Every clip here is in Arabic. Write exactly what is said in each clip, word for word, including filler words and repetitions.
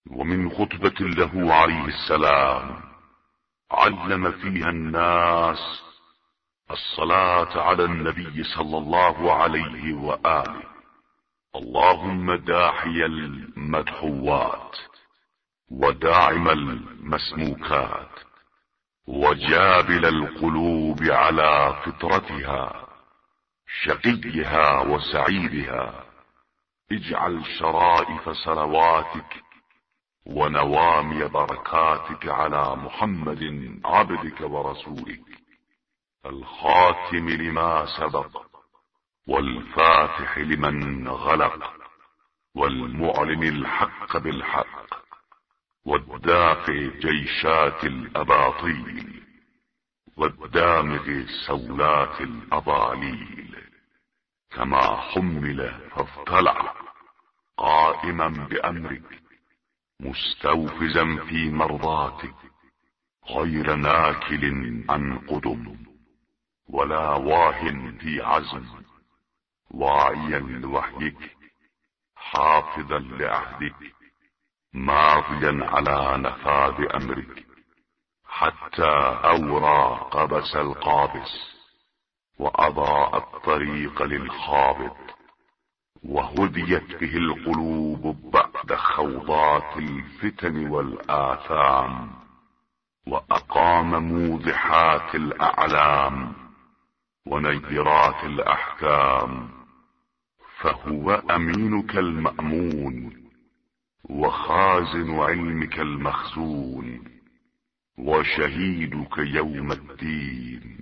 ومن خطبة له عليه السلام علم فيها الناس الصلاة على النبي صلى الله عليه وآله. اللهم داحي المدحوات وداعم المسموكات وجابل القلوب على فطرتها شقيها وسعيدها، اجعل شرائف صلواتك ونوامي بركاتك على محمد عبدك ورسولك الخاتم لما سبق والفاتح لمن غلق والمعلن الحق بالحق والدافع جيشات الأباطيل والدامغ سولات الأضاليل، كما حمل فاطلع قائما بأمرك مستوفزا في مرضاتك غير ناكل عن قدم ولا واهن في عزم، واعيا لوحيك حافظا لعهدك ماضيا على نفاذ أمرك، حتى أورى قبس القابس وأضاء الطريق للخابط، وهديت به القلوب بعد خوضات الفتن والآثام، وأقام موضحات الأعلام ونيرات الأحكام، فهو أمينك المأمون وخازن علمك المخزون وشهيدك يوم الدين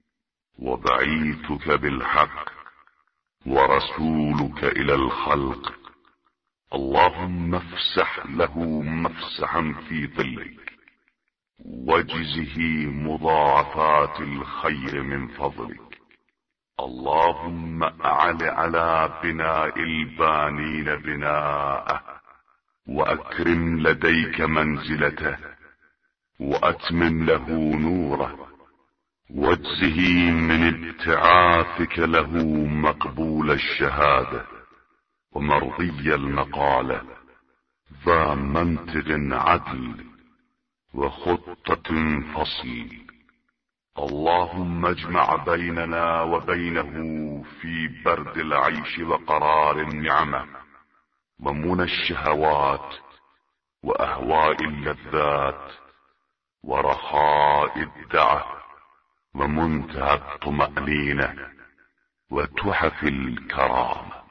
وبعيثك بالحق ورسولك إلى الخلق. اللهم افسح له مفسحا في ظلك واجزه مضاعفات الخير من فضلك. اللهم اعل على بناء البانين بناءه واكرم لديك منزلته واتمم له نوره، واجزه من ابتعاثك له مقبول الشهادة ومرضي المقالة، ذا منطق عدل وخطة فصل. اللهم اجمع بيننا وبينه في برد العيش وقرار النعمة ومنى الشهوات وأهواء اللذات ورخاء الدعة ومنتهى الطمأنينة وتحف الكرامة.